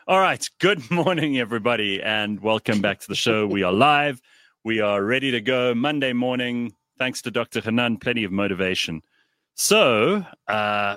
All right. Good morning, everybody, and welcome back to the show. We are live. We are ready to go Monday morning. Thanks to Dr. Hanan, plenty of motivation. So, a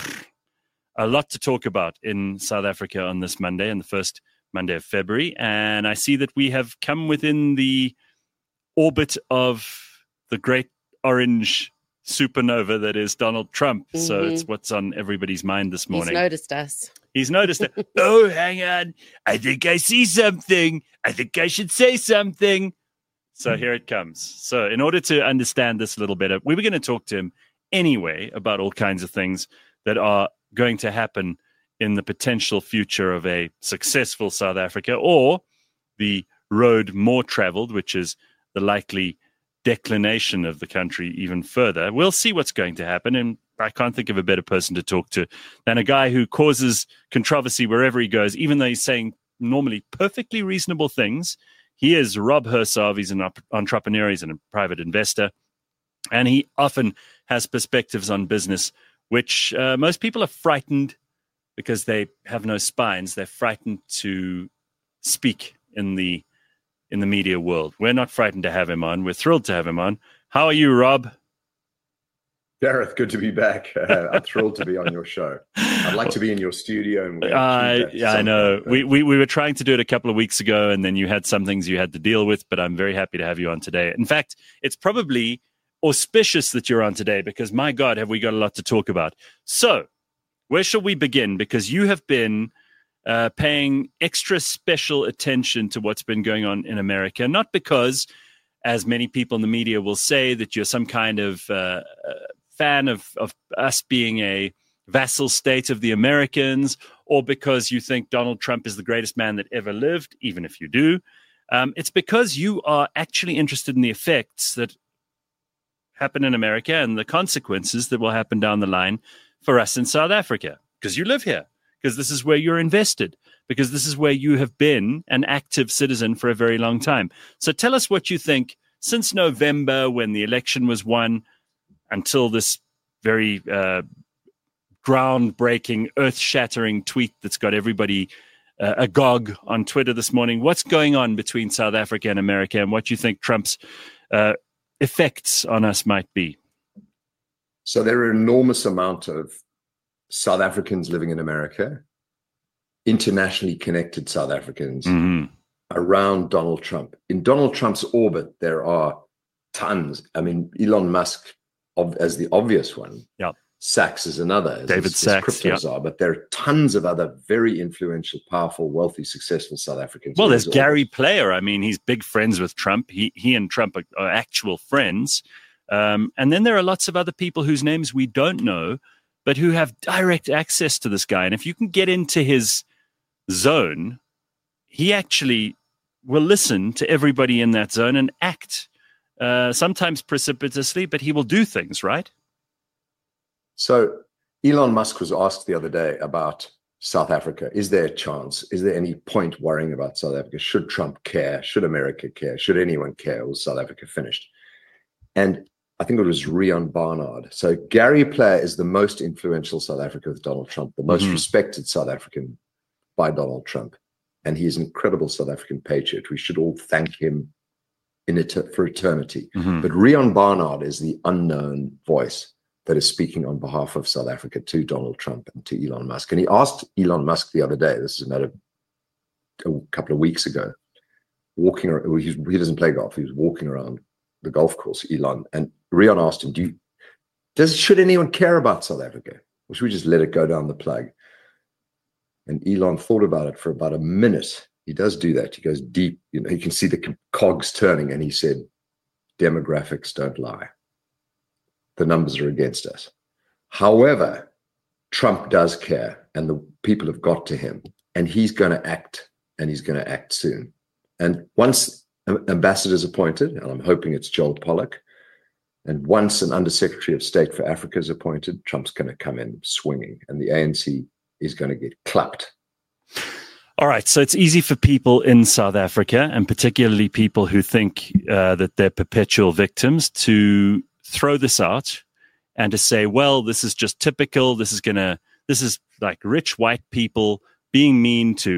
lot to talk about in South Africa on this Monday, on the first Monday of February. And I see that we have come within the orbit of the great orange supernova that is Donald Trump. Mm-hmm. So it's what's on everybody's mind this morning. He's noticed us. He's noticed it. Oh, hang on. I think I see something. I think I should say something. So here it comes. So in order to understand this a little better, we were going to talk to him anyway about all kinds of things that are going to happen in the potential future of a successful South Africa, or the road more traveled, which is the likely declination of the country even further. We'll see what's going to happen, and I can't think of a better person to talk to than a guy who causes controversy wherever he goes, even though he's saying normally perfectly reasonable things. He is Rob Hersov. He's an entrepreneur. He's a private investor, and he often has perspectives on business, which most people are frightened because they have no spines. They're frightened to speak in the media world. We're not frightened to have him on. We're thrilled to have him on. How are you, Rob? Gareth, good to be back. I'm thrilled to be on your show. I'd like to be in your studio. And I know. We were trying to do it a couple of weeks ago, and then you had some things you had to deal with, but I'm very happy to have you on today. In fact, it's probably auspicious that you're on today because, my God, have we got a lot to talk about. So where shall we begin? Because you have been paying extra special attention to what's been going on in America, not because, as many people in the media will say, that you're some kind of fan of us being a vassal state of the Americans, or because you think Donald Trump is the greatest man that ever lived, even if you do. It's because you are actually interested in the effects that happen in America and the consequences that will happen down the line for us in South Africa, because you live here, because this is where you're invested, because this is where you have been an active citizen for a very long time. So tell us what you think since November, when the election was won, until this very groundbreaking, earth-shattering tweet that's got everybody agog on Twitter this morning. What's going on between South Africa and America, and what you think Trump's effects on us might be? So there are an enormous amount of South Africans living in America, internationally connected South Africans, around Donald Trump. In Donald Trump's orbit, there are tons. I mean, Elon Musk as the obvious one. Yep. Sachs is another. David Sachs. Cryptos are, but there are tons of other very influential, powerful, wealthy, successful South Africans. Well, there's Gary Player. I mean, he's big friends with Trump. He and Trump are actual friends. And then there are lots of other people whose names we don't know, but who have direct access to this guy. And if you can get into his zone, he actually will listen to everybody in that zone and act, sometimes precipitously, but he will do things, right? So Elon Musk was asked the other day about South Africa. Is there a chance? Is there any point worrying about South Africa? Should Trump care? Should America care? Should anyone care? Was South Africa finished? And I think it was Rian Barnard. So Gary Player is the most influential South African with Donald Trump, the most respected South African by Donald Trump. And he is an incredible South African patriot. We should all thank him for eternity. But Rian Barnard is the unknown voice that is speaking on behalf of South Africa to Donald Trump and to Elon Musk. And he asked Elon Musk the other day, this is a couple of weeks ago, walking around, he doesn't play golf, he was walking around the golf course, Elon, and Rian asked him, should anyone care about South Africa? Or should we just let it go down the plug? And Elon thought about it for about a minute. He does do that. He goes deep. You can see the cogs turning, and he said, demographics don't lie. The numbers are against us. However, Trump does care, and the people have got to him, and he's going to act, and he's going to act soon. And once an ambassador is appointed, and I'm hoping it's Joel Pollak, and once an undersecretary of state for Africa is appointed, Trump's going to come in swinging, and the ANC is going to get clapped. All right, so it's easy for people in South Africa, and particularly people who think that they're perpetual victims, to throw this out and to say, well, this is just typical. This is like rich white people being mean to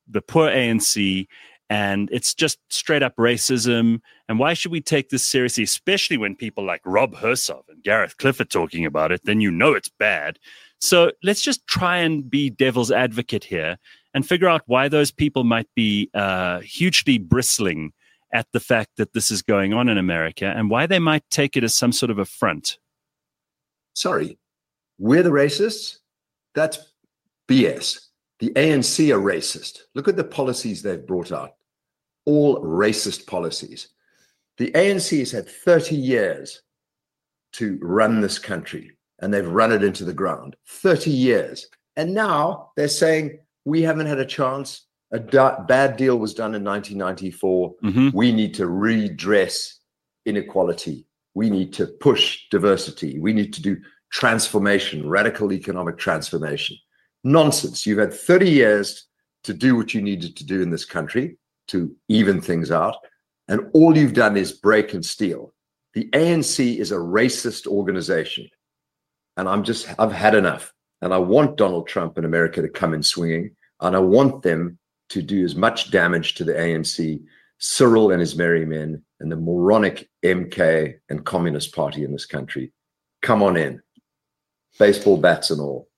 the poor ANC, and it's just straight up racism. And why should we take this seriously, especially when people like Rob Hersov and Gareth Cliff are talking about it? Then you know it's bad. So let's just try and be devil's advocate here and figure out why those people might be hugely bristling at the fact that this is going on in America and why they might take it as some sort of affront. Sorry, we're the racists? That's BS. The ANC are racist. Look at the policies they've brought out. All racist policies. The ANC has had 30 years to run this country, and they've run it into the ground. 30 years. And now they're saying, we haven't had a chance. A bad deal was done in 1994. Mm-hmm. We need to redress inequality. We need to push diversity. We need to do transformation, radical economic transformation. Nonsense. You've had 30 years to do what you needed to do in this country to even things out. And all you've done is break and steal. The ANC is a racist organization. And I've had enough. And I want Donald Trump and America to come in swinging. And I want them to do as much damage to the ANC, Cyril and his merry men, and the moronic MK and Communist Party in this country. Come on in. Baseball bats and all.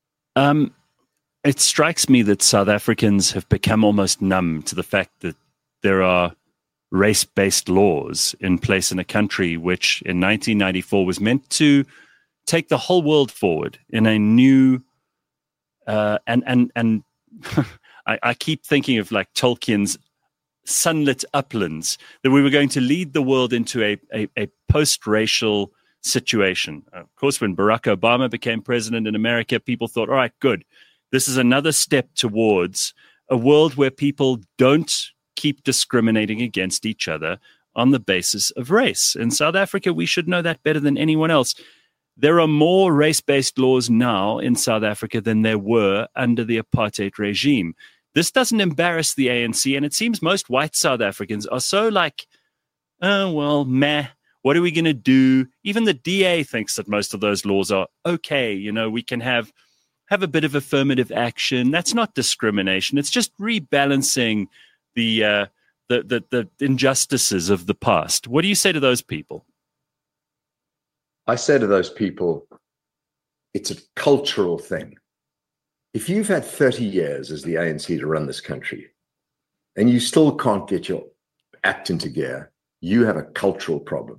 It strikes me that South Africans have become almost numb to the fact that there are race-based laws in place in a country which in 1994 was meant to take the whole world forward in a new and I keep thinking of like Tolkien's sunlit uplands, that we were going to lead the world into a post-racial situation. Of course, when Barack Obama became president in America, people thought, all right, good. This is another step towards a world where people don't keep discriminating against each other on the basis of race. In South Africa, we should know that better than anyone else. There are more race-based laws now in South Africa than there were under the apartheid regime. This doesn't embarrass the ANC, and it seems most white South Africans are so like, oh, well, meh, what are we going to do? Even the DA thinks that most of those laws are okay. You know, we can have a bit of affirmative action. That's not discrimination. It's just rebalancing the injustices of the past. What do you say to those people? I say to those people, it's a cultural thing. If you've had 30 years as the ANC to run this country and you still can't get your act into gear, you have a cultural problem.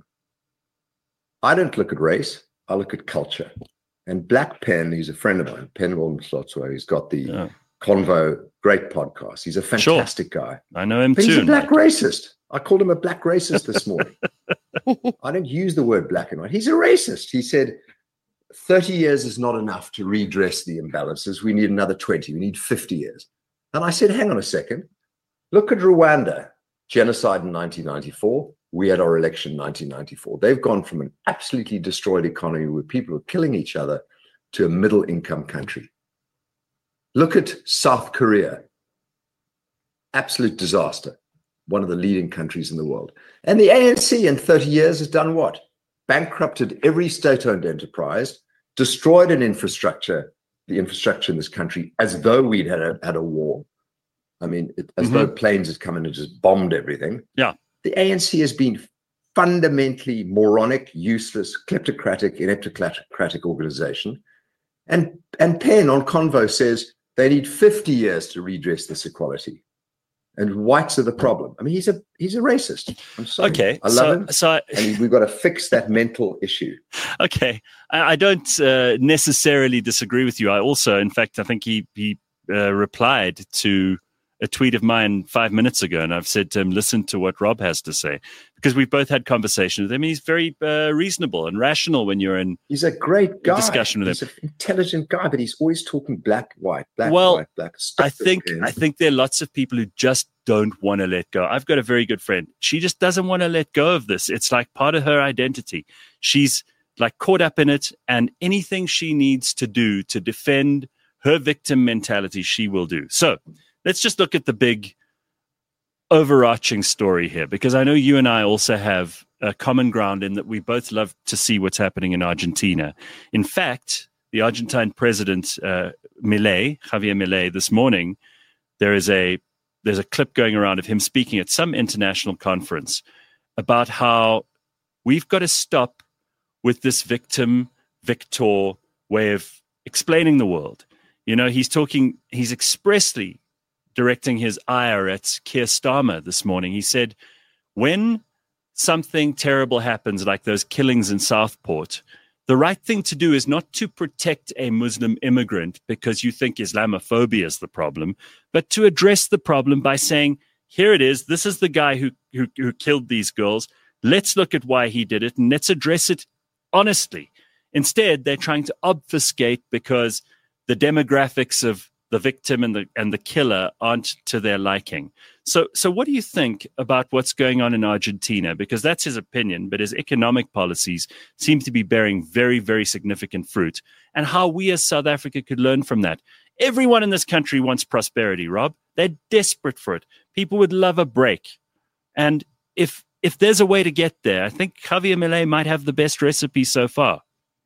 I don't look at race, I look at culture. And Black Pen, he's a friend of mine, Pen Wilmslotswa, he's got the Convo, great podcast. He's a fantastic guy. I know him but too. He's a black racist. I called him a black racist this morning. I don't use the word black and white. He's a racist. He said, 30 years is not enough to redress the imbalances. We need another 20. We need 50 years. And I said, hang on a second. Look at Rwanda. Genocide in 1994. We had our election in 1994. They've gone from an absolutely destroyed economy where people are killing each other to a middle-income country. Look at South Korea. Absolute disaster. One of the leading countries in the world. And the ANC in 30 years has done what? Bankrupted every state-owned enterprise, destroyed the infrastructure in this country as though we'd had a war. I mean, as though planes had come in and just bombed everything. Yeah. The ANC has been fundamentally moronic, useless, kleptocratic, ineptocratic organization. And Penn on Convo says they need 50 years to redress this equality. And whites are the problem. I mean, he's a racist. I'm sorry. Okay, I love him. And we've got to fix that mental issue. Okay, I don't necessarily disagree with you. I also, in fact, I think he replied to a tweet of mine 5 minutes ago, and I've said to him, listen to what Rob has to say, because we've both had conversations with him. He's very reasonable and rational when you're in. He's a great guy. Discussion with him. He's an intelligent guy, but he's always talking black, white, black, white, black. I think there are lots of people who just don't want to let go. I've got a very good friend. She just doesn't want to let go of this. It's like part of her identity. She's like caught up in it, and anything she needs to do to defend her victim mentality, she will do. So let's just look at the big overarching story here, because I know you and I also have a common ground in that we both love to see what's happening in Argentina. In fact, the Argentine president, Javier Milei, this morning, there is a there's a clip going around of him speaking at some international conference about how we've got to stop with this victor way of explaining the world. He's expressly directing his ire at Keir Starmer this morning. He said, when something terrible happens, like those killings in Southport, the right thing to do is not to protect a Muslim immigrant because you think Islamophobia is the problem, but to address the problem by saying, here it is, this is the guy who killed these girls. Let's look at why he did it, and let's address it honestly. Instead, they're trying to obfuscate because the demographics of the victim and the killer aren't to their liking. So what do you think about what's going on in Argentina? Because that's his opinion, but his economic policies seem to be bearing very, very significant fruit, and how we as South Africa could learn from that. Everyone in this country wants prosperity, Rob. They're desperate for it. People would love a break. And if there's a way to get there, I think Javier Milei might have the best recipe so far.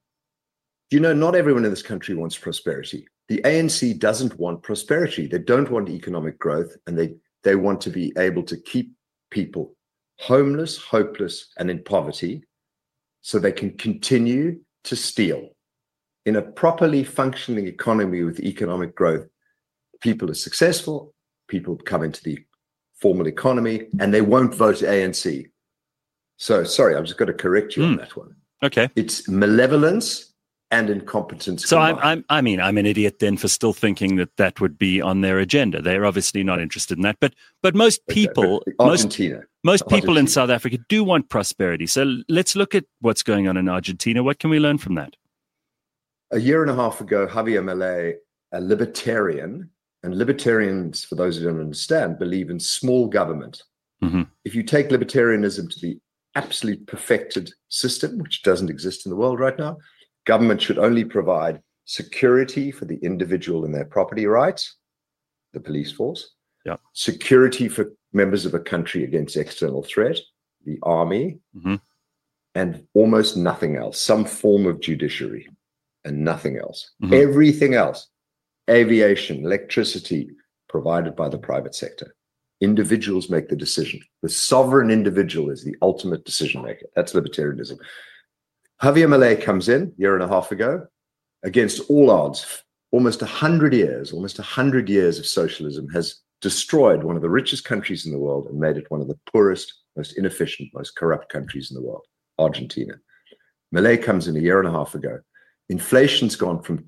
Not everyone in this country wants prosperity. The ANC doesn't want prosperity. They don't want economic growth, and they want to be able to keep people homeless, hopeless, and in poverty so they can continue to steal. In a properly functioning economy with economic growth, people are successful, people come into the formal economy, and they won't vote ANC. So, sorry, I've just got to correct you on that one. Okay. It's malevolence and incompetence. So I'm an idiot then for still thinking that would be on their agenda. They're obviously not interested in that. But most people, most people in South Africa do want prosperity. So let's look at what's going on in Argentina. What can we learn from that? A year and a half ago, Javier Milei, a libertarian, and libertarians, for those who don't understand, believe in small government. Mm-hmm. If you take libertarianism to the absolute perfected system, which doesn't exist in the world right now, government should only provide security for the individual and their property rights, the police force, security for members of a country against external threat, the army, and almost nothing else, some form of judiciary and nothing else. Everything else, aviation, electricity, provided by the private sector. Individuals make the decision. The sovereign individual is the ultimate decision maker. That's libertarianism. Javier Milei comes in a year and a half ago against all odds. Almost 100 years of socialism has destroyed one of the richest countries in the world and made it one of the poorest, most inefficient, most corrupt countries in the world, Argentina. Milei comes in a year and a half ago. Inflation's gone from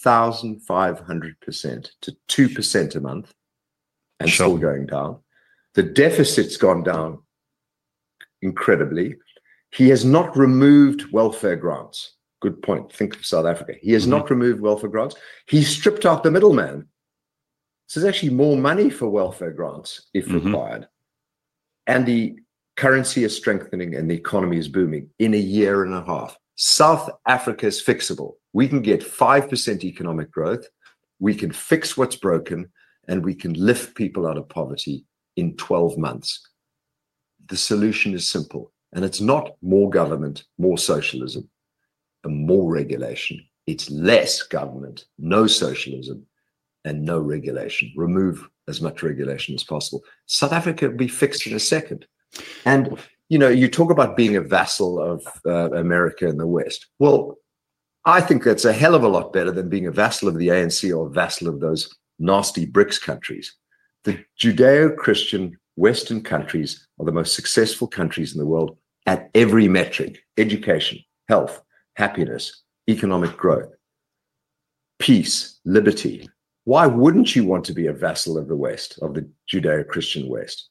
2,500% to 2% a month and still going down. The deficit's gone down incredibly. He has not removed welfare grants. Good point. Think of South Africa. He has not removed welfare grants. He's stripped out the middleman. So there's actually more money for welfare grants if required. And the currency is strengthening and the economy is booming in a year and a half. South Africa is fixable. We can get 5% economic growth. We can fix what's broken, and we can lift people out of poverty in 12 months. The solution is simple. And it's not more government, more socialism, and more regulation. It's less government, no socialism, and no regulation. Remove as much regulation as possible. South Africa will be fixed in a second. And, you talk about being a vassal of America and the West. Well, I think that's a hell of a lot better than being a vassal of the ANC or a vassal of those nasty BRICS countries. The Judeo-Christian Western countries are the most successful countries in the world at every metric: education, health, happiness, economic growth, peace, liberty. Why wouldn't you want to be a vassal of the West, of the Judeo-Christian West?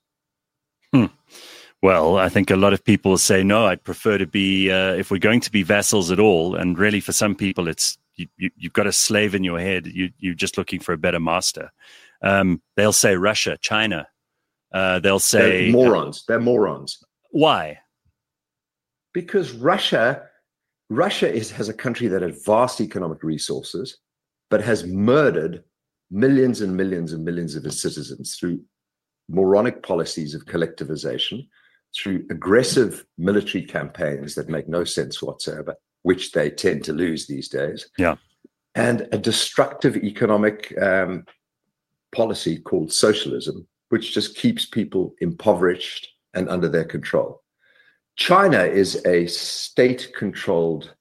Well, I think a lot of people say, no, I'd prefer to be, if we're going to be vassals at all, and really for some people, it's you've got a slave in your head. You're just looking for a better master. They'll say Russia, China. They'll say... They're morons. They're morons. Why? Because Russia has a country that has vast economic resources, but has murdered millions and millions and millions of its citizens through moronic policies of collectivization, through aggressive military campaigns that make no sense whatsoever, which they tend to lose these days. Yeah. And a destructive economic policy called socialism, which just keeps people impoverished and under their control. China is a state-controlled,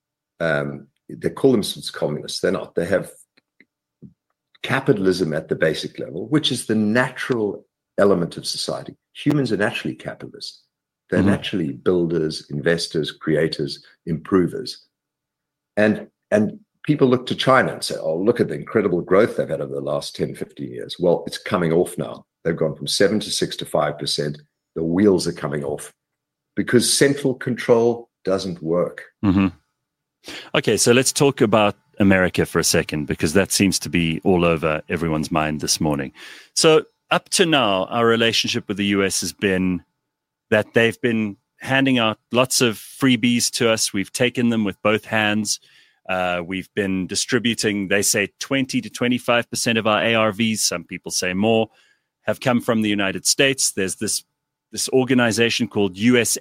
they call themselves communists. They're not. They have capitalism at the basic level, which is the natural element of society. Humans are naturally capitalists. They're naturally builders, investors, creators, improvers. And people look to China and say, oh, look at the incredible growth they've had over the last 10, 15 years. Well, it's coming off now. They've gone from 7 to 6 to 5%. The wheels are coming off because central control doesn't work. Okay, so let's talk about America for a second, because that seems to be all over everyone's mind this morning. So up to now, our relationship with the US has been that they've been handing out lots of freebies to us. We've taken them with both hands. We've been distributing, they say 20 to 25% of our ARVs, some people say more, have come from the United States. There's this organization called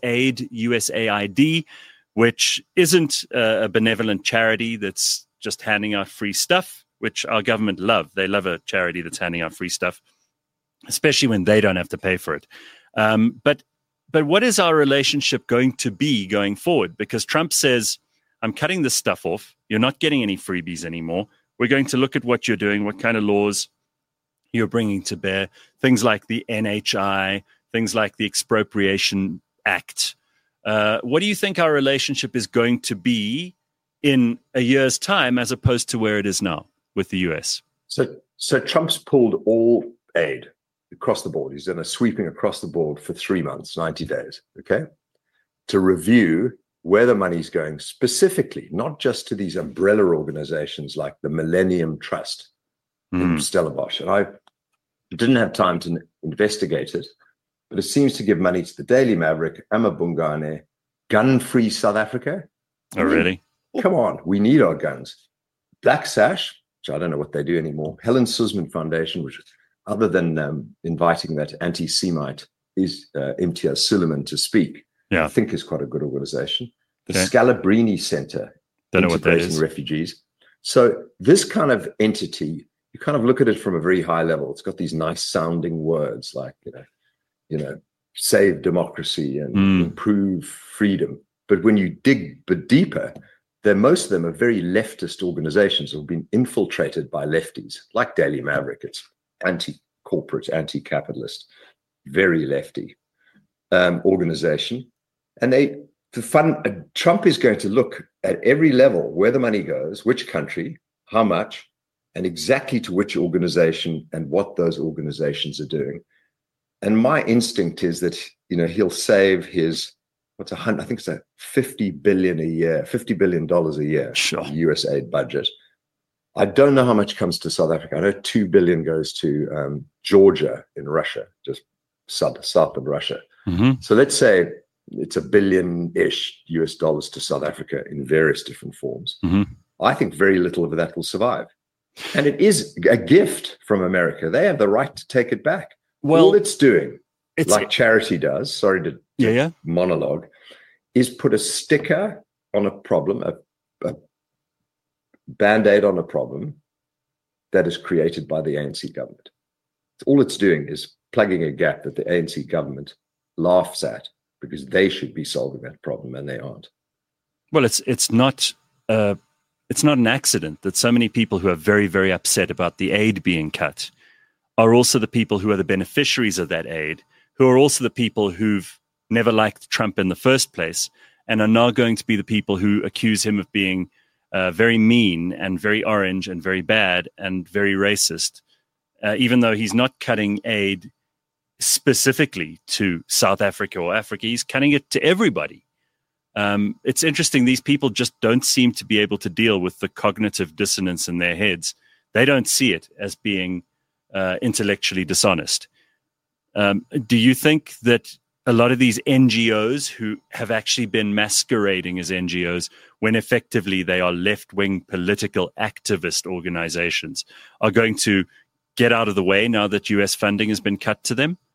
USAID, which isn't a benevolent charity that's just handing out free stuff, which our government love. They love a charity that's handing out free stuff, especially when they don't have to pay for it. But what is our relationship going to be going forward? Because Trump says, I'm cutting this stuff off. You're not getting any freebies anymore. We're going to look at what you're doing, what kind of laws you're bringing to bear, things like the NHI, things like the Expropriation Act. What do you think our relationship is going to be in a year's time as opposed to where it is now with the US? So Trump's pulled all aid across the board. He's done a sweeping across the board for 3 months, 90 days, okay, to review where the money's going specifically, not just to these umbrella organizations like the Millennium Trust in Stellenbosch. And I didn't have time to investigate it, but it seems to give money to the Daily Maverick, Amabungane, Gun-Free South Africa. Oh, really? Come on, we need our guns. Black Sash, which I don't know what they do anymore. Helen Suzman Foundation, which other than inviting that anti-Semite is Imtiaz Suleiman to speak, I think is quite a good organization. The Scalabrini Center, integrating refugees. So this kind of entity, you kind of look at it from a very high level. It's got these nice sounding words like, save democracy and improve freedom. But when you dig deeper, most of them are very leftist organizations who have been infiltrated by lefties, like Daily Maverick. It's anti-corporate, anti-capitalist, very lefty organization. And Trump is going to look at every level, where the money goes, which country, how much, and exactly to which organization and what those organizations are doing. And my instinct is that, he'll save his, I think it's $50 billion a year, $50 billion a year, sure, USAID budget. I don't know how much comes to South Africa. I know $2 billion goes to Georgia in Russia, just south of Russia. So let's say it's $1 billion-ish US dollars to South Africa in various different forms. I think very little of that will survive. And it is a gift from America. They have the right to take it back. Well, all it's doing, like charity does, sorry to monologue, is put a sticker on a problem, a Band-Aid on a problem that is created by the ANC government. All it's doing is plugging a gap that the ANC government laughs at because they should be solving that problem and they aren't. Well, it's not an accident that so many people who are very, very upset about the aid being cut are also the people who are the beneficiaries of that aid, who are also the people who've never liked Trump in the first place and are now going to be the people who accuse him of being very mean and very orange and very bad and very racist, even though he's not cutting aid specifically to South Africa or Africa. He's cutting it to everybody. It's interesting. These people just don't seem to be able to deal with the cognitive dissonance in their heads. They don't see it as being intellectually dishonest. Do you think that a lot of these NGOs who have actually been masquerading as NGOs when effectively they are left-wing political activist organizations are going to get out of the way now that US funding has been cut to them?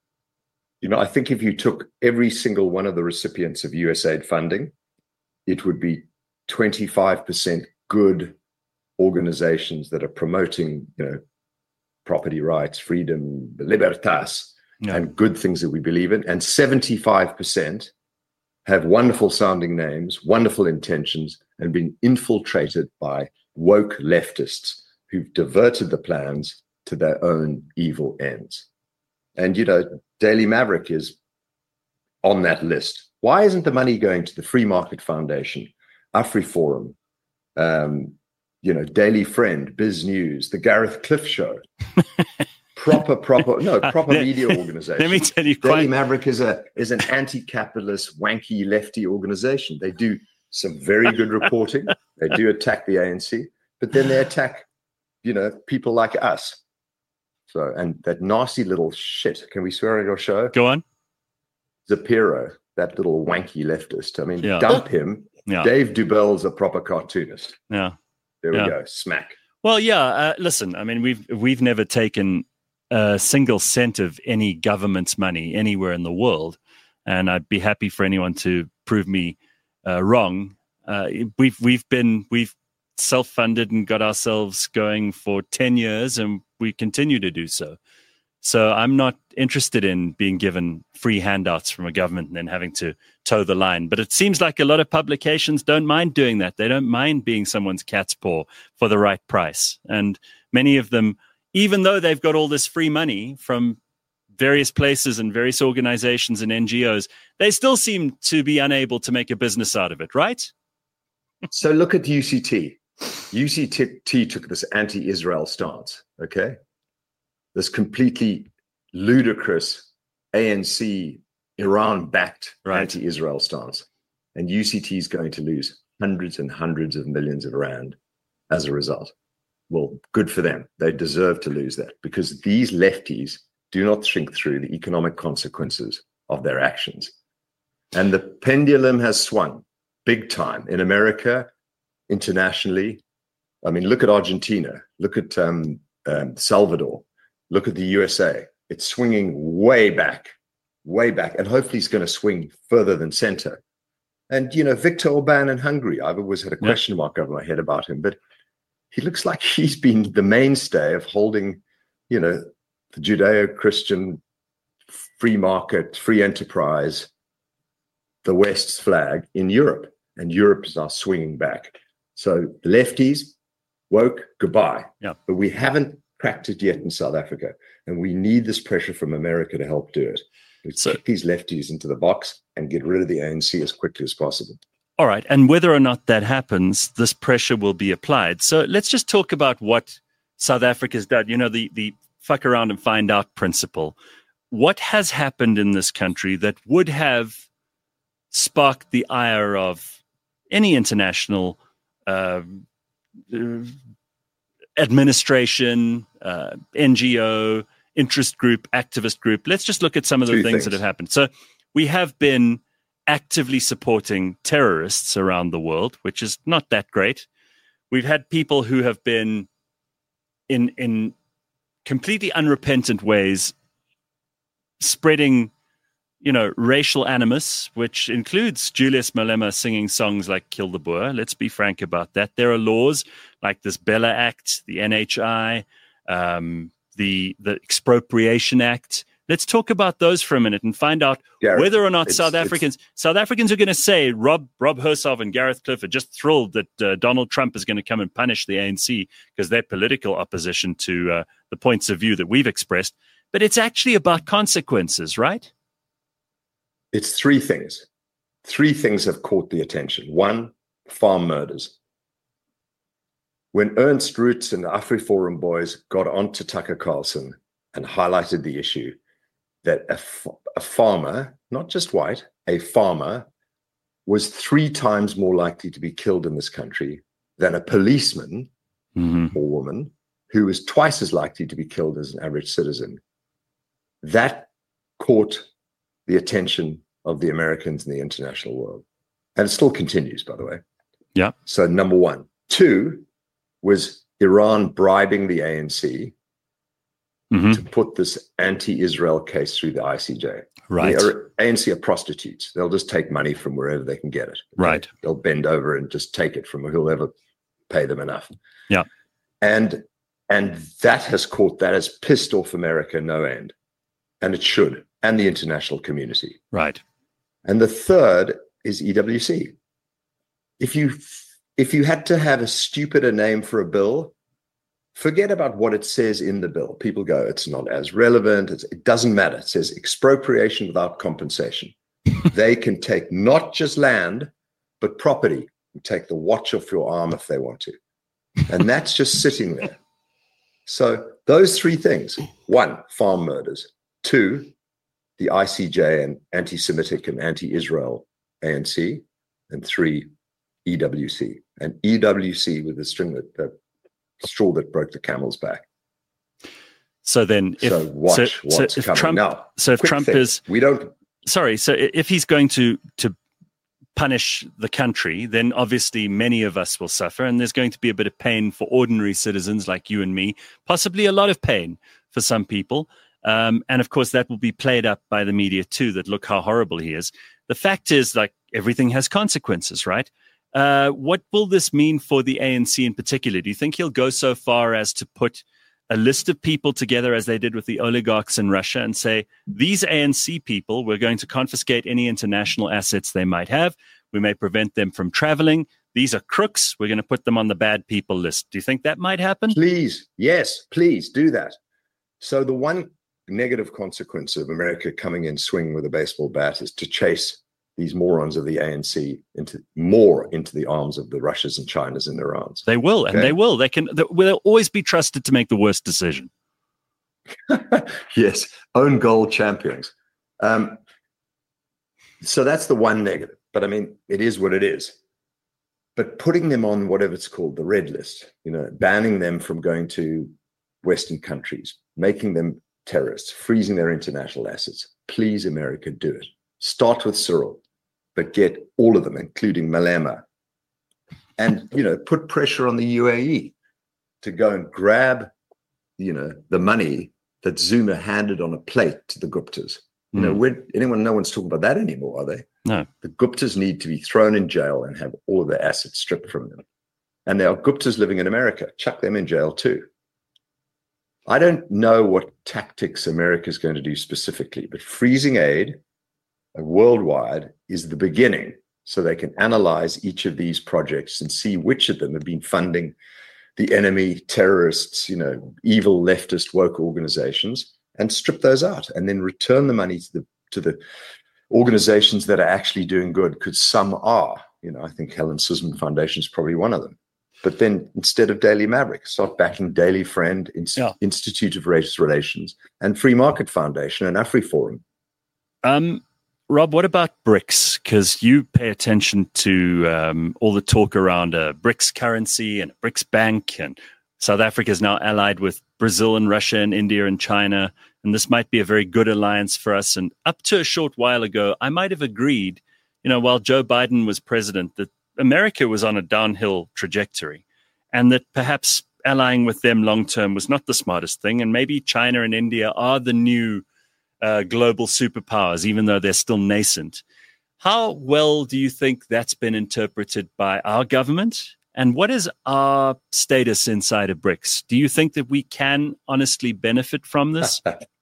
I think if you took every single one of the recipients of USAID funding, it would be 25% good organizations that are promoting, property rights, freedom, libertas, Yeah. and good things that we believe in. And 75% have wonderful sounding names, wonderful intentions, and been infiltrated by woke leftists who've diverted the plans to their own evil ends. And, Daily Maverick is on that list. Why isn't the money going to the Free Market Foundation, AfriForum, Daily Friend, Biz News, the Gareth Cliff Show? proper media organization. Let me tell you, Daily Maverick is an anti-capitalist, wanky, lefty organization. They do some very good reporting. They do attack the ANC, but then they attack, people like us. So, and that nasty little shit. Can we swear on your show? Go on. Zapiro, that little wanky leftist. I mean, Yeah. dump him. Yeah. Dave Dubell's a proper cartoonist. Yeah. There we go. Smack. Well, yeah. Listen, I mean, we've never taken a single cent of any government's money anywhere in the world, and I'd be happy for anyone to prove me wrong. We've self-funded and got ourselves going for 10 years, and we continue to do so. So I'm not interested in being given free handouts from a government and then having to toe the line. But it seems like a lot of publications don't mind doing that. They don't mind being someone's cat's paw for the right price. And many of them, even though they've got all this free money from various places and various organizations and NGOs, they still seem to be unable to make a business out of it, right? So look at UCT. UCT took this anti-Israel stance, okay? This completely ludicrous ANC, Iran-backed anti-Israel stance. And UCT is going to lose hundreds and hundreds of millions of rand as a result. Well, good for them. They deserve to lose that because these lefties do not think through the economic consequences of their actions. And the pendulum has swung big time in America, internationally. I mean, look at Argentina, look at Salvador, look at the USA. It's swinging way back, and hopefully it's going to swing further than center. And, Viktor Orban in Hungary, I've always had a question mark over my head about him, but he looks like he's been the mainstay of holding, the Judeo-Christian free market, free enterprise, the West's flag in Europe. And Europe is now swinging back. So lefties, woke, goodbye. Yeah. But we haven't cracked it yet in South Africa. And we need this pressure from America to help do it. Let's kick these lefties into the box and get rid of the ANC as quickly as possible. All right. And whether or not that happens, this pressure will be applied. So let's just talk about what South Africa's done. The fuck around and find out principle. What has happened in this country that would have sparked the ire of any international administration, NGO, interest group, activist group? Let's just look at some of the things that have happened. So we have been actively supporting terrorists around the world, which is not that great. We've had people who have been in completely unrepentant ways spreading, racial animus, which includes Julius Malema singing songs like Kill the Boer. Let's be frank about that. There are laws like this Bella Act, the NHI, the Expropriation Act. Let's talk about those for a minute and find out whether or not South Africans are going to say Rob Hersov and Gareth Cliff are just thrilled that Donald Trump is going to come and punish the ANC because they're political opposition to the points of view that we've expressed. But it's actually about consequences, right? It's three things. Three things have caught the attention. One, farm murders. When Ernst Roets and the AfriForum boys got onto Tucker Carlson and highlighted the issue that a farmer, not just white, a farmer was 3 times more likely to be killed in this country than a policeman or woman who was twice as likely to be killed as an average citizen. That caught the attention of the Americans in the international world. And it still continues, by the way. Yeah. So number one. 2 was Iran bribing the ANC to put this anti-Israel case through the ICJ. Right. The ANC are prostitutes. They'll just take money from wherever they can get it. Okay? Right. They'll bend over and just take it from whoever pay them enough. Yeah. And And that has pissed off America no end. And it should, and the international community. Right. And the third is EWC. If you had to have a stupider name for a bill, forget about what it says in the bill. People go, it's not as relevant. It doesn't matter. It says expropriation without compensation. They can take not just land, but property. Take the watch off your arm if they want to. And that's just sitting there. So those three things: 1, farm murders; 2, the ICJ and anti-Semitic and anti-Israel ANC; and 3, EWC. And EWC with the straw that broke the camel's back. So then, what's coming Trump, now. So if Trump is, we don't. Sorry. So if he's going to punish the country, then obviously many of us will suffer, and there's going to be a bit of pain for ordinary citizens like you and me, possibly a lot of pain for some people. And of course, that will be played up by the media too, that look how horrible he is. The fact is, like, everything has consequences, right? What will this mean for the ANC in particular? Do you think he'll go so far as to put a list of people together, as they did with the oligarchs in Russia, and say, these ANC people, we're going to confiscate any international assets they might have. We may prevent them from traveling. These are crooks. We're going to put them on the bad people list. Do you think that might happen? Please. Yes, please do that. So the one negative consequence of America coming in swinging with a baseball bat is to chase these morons of the ANC into the arms of the Russias and Chinas and Irans. They will, okay? And they will. They'll always be trusted to make the worst decision. Yes, own goal champions. So that's the one negative. But I mean, it is what it is. But putting them on whatever it's called, the red list, banning them from going to Western countries, making them terrorists, freezing their international assets. Please, America, do it. Start with Cyril, but get all of them, including Malema. And, put pressure on the UAE to go and grab, the money that Zuma handed on a plate to the Guptas. No one's talking about that anymore, are they? No. The Guptas need to be thrown in jail and have all of their assets stripped from them. And there are Guptas living in America. Chuck them in jail too. I don't know what tactics America is going to do specifically, but freezing aid worldwide is the beginning, so they can analyze each of these projects and see which of them have been funding the enemy, terrorists, evil leftist woke organizations, and strip those out, and then return the money to the organizations that are actually doing good, because some are. I think Helen Suzman Foundation is probably one of them. But then instead of Daily Maverick, start backing Daily Friend, Institute of Race Relations, and Free Market Foundation and AfriForum. Rob, what about BRICS? Because you pay attention to all the talk around a BRICS currency and a BRICS bank, and South Africa is now allied with Brazil and Russia and India and China, and this might be a very good alliance for us. And up to a short while ago, I might have agreed, while Joe Biden was president, that America was on a downhill trajectory, and that perhaps allying with them long-term was not the smartest thing, and maybe China and India are the new global superpowers, even though they're still nascent. How well do you think that's been interpreted by our government? And what is our status inside of BRICS? Do you think that we can honestly benefit from this?